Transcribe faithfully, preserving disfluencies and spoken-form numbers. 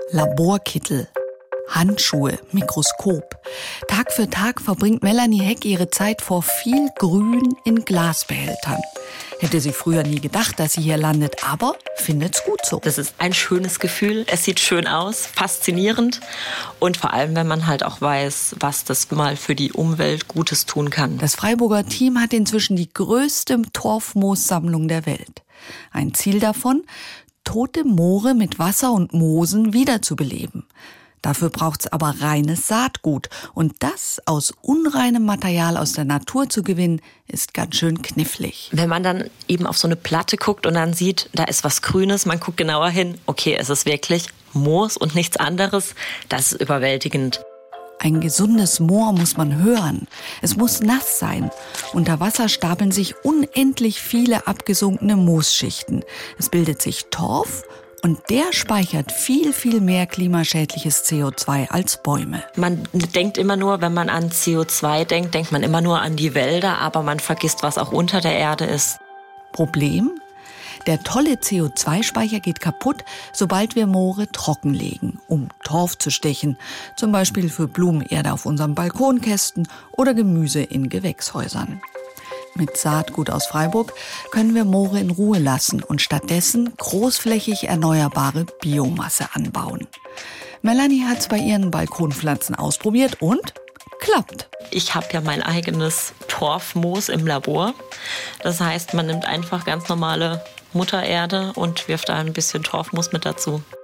Laborkittel, Handschuhe, Mikroskop. Tag für Tag verbringt Melanie Heck ihre Zeit vor viel Grün in Glasbehältern. Hätte sie früher nie gedacht, dass sie hier landet, aber findet's gut so. Das ist ein schönes Gefühl. Es sieht schön aus, faszinierend. Und vor allem, wenn man halt auch weiß, was das mal für die Umwelt Gutes tun kann. Das Freiburger Team hat inzwischen die größte Torfmoossammlung der Welt. Ein Ziel davon, tote Moore mit Wasser und Moosen wiederzubeleben. Dafür braucht's aber reines Saatgut. Und das aus unreinem Material aus der Natur zu gewinnen, ist ganz schön knifflig. Wenn man dann eben auf so eine Platte guckt und dann sieht, da ist was Grünes, man guckt genauer hin, okay, es ist wirklich Moos und nichts anderes, das ist überwältigend. Ein gesundes Moor muss man hören. Es muss nass sein. Unter Wasser stapeln sich unendlich viele abgesunkene Moosschichten. Es bildet sich Torf und der speichert viel, viel mehr klimaschädliches C O zwei als Bäume. Man denkt immer nur, wenn man an C O zwei denkt, denkt man immer nur an die Wälder, aber man vergisst, was auch unter der Erde ist. Problem? Der tolle C O zwei Speicher geht kaputt, sobald wir Moore trockenlegen, um Torf zu stechen. Zum Beispiel für Blumenerde auf unseren Balkonkästen oder Gemüse in Gewächshäusern. Mit Saatgut aus Freiburg können wir Moore in Ruhe lassen und stattdessen großflächig erneuerbare Biomasse anbauen. Melanie hat's bei ihren Balkonpflanzen ausprobiert und klappt. Ich habe ja mein eigenes Torfmoos im Labor. Das heißt, man nimmt einfach ganz normale Muttererde und wirft da ein bisschen Torfmoos mit dazu.